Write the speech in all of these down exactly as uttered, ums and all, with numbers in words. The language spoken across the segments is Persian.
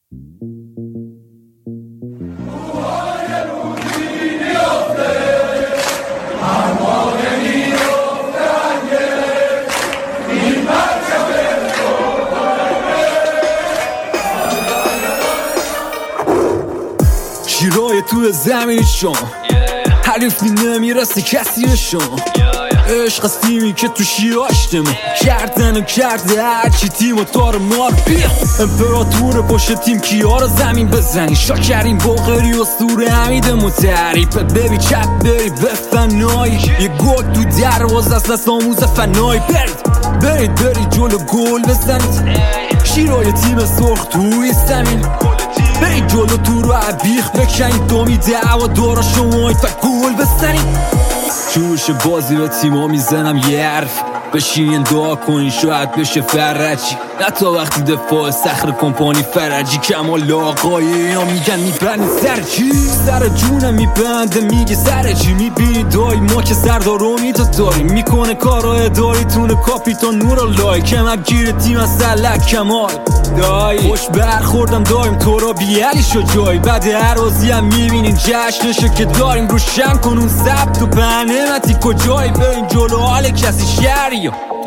شیرای تو زمین شما حریفی نمیرسه کسی به شما عشق از تیمی که تو شیاشتمه کردن و کرده هرچی تیم و تار مار بیا امپراتور پشت تیم کیا رو زمین بزنی شاکرین باقری و سور حمید متحری ببی چپ بری به فنایی یه گل تو دروازه است دست آموز فنایی برید برید برید جلو گل بزنید شیرای تیم سرخ توی زمین برید جلو تو رو عبیخ بکنید دومی دعوا دارا شمایید و گل بزنید جوش بازی به تیما میزنم یه حرف بشین دعا کنین شاید بشه فرجی نه تا وقتی دفاع صخر کمپانی فرجی کمال آقای اینا میگن میبنده سر چی سر جونم میبنده میگه سر چی میبینی دایی ما که سردار امیدو داریم میکنه کارا اداری تونه کاپیتان نورالله کمک گیر تیم از سلک کمال دایی خوش برخوردم داریم تو را بیالی شو جایی بعد هر بازی هم میبینین جشنشو که داریم روشن کن اون ثبت و بنمتی کجایی بریم جلو حال کسی شهری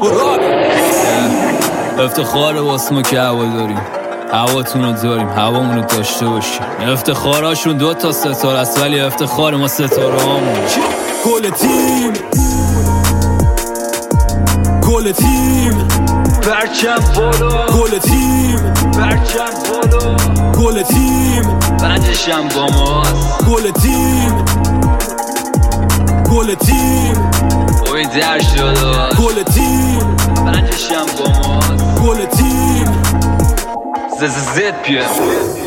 افتخار واسه ما که هوا داریم هواتون رو داریم هوامون رو داشته باشیم افتخاراشون دو تا ستاره است ولی افتخار ما ستاره همون گل تیم گل تیم برچم بالا گل تیم برچم بالا گل تیم بندشم با ماست گل تیم گل تیم اوی در شده گل تیم بندشم با ماست گل تیم زد زد پیه